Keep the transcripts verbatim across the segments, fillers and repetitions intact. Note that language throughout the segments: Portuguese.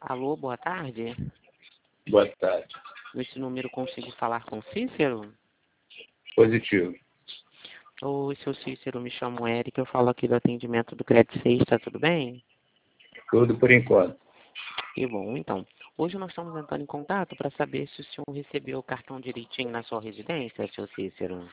Alô, boa tarde. Boa tarde. Nesse número consigo falar com Cícero? Positivo. Oi, seu Cícero, me chamo Érica, eu falo aqui do atendimento do Credit seis, tá tudo bem? Tudo por enquanto. Que bom, então. Hoje nós estamos entrando em contato para saber se o senhor recebeu o cartão direitinho na sua residência, seu Cícero.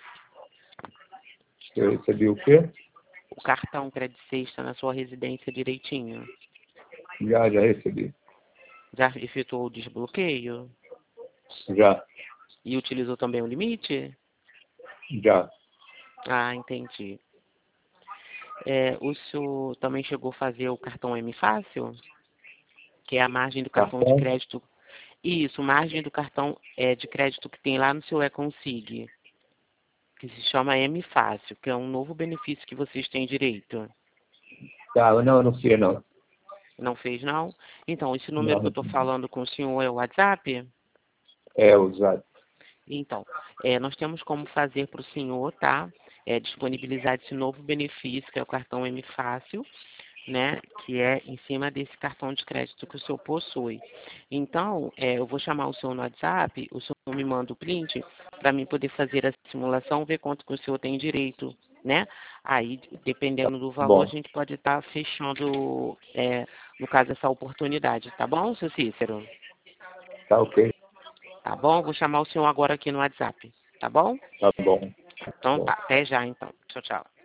Eu recebi o quê? O cartão Credit seis está na sua residência direitinho. Já, já recebi. Já efetuou o desbloqueio? Já, E utilizou também o limite? já. Ah, entendi. É, o senhor também chegou a fazer o cartão M Fácil? Que é a margem do cartão de Cartão? crédito. Isso, margem do cartão é, de crédito que tem lá no seu Econsig, que se chama M Fácil, que é um novo benefício que vocês têm direito. Tá, não, eu não sei não. Não fez, não? Então, esse número Não, que eu estou falando com o senhor é o WhatsApp? é usado. Então, é, nós temos como fazer para o senhor, tá? É, disponibilizar esse novo benefício, que é o cartão M Fácil, né? Que é em cima desse cartão de crédito que o senhor possui. Então, é, eu vou chamar o senhor no WhatsApp, o senhor me manda o print para mim poder fazer a simulação, ver quanto que o senhor tem direito, né? Aí, dependendo do valor, a Bom, gente pode estar fechando, é, no caso, essa oportunidade, tá bom, seu Cícero? tá ok. Tá bom? Vou chamar o senhor agora aqui no WhatsApp, tá bom? Tá bom. Então Bom. tá, até já então. Tchau, tchau.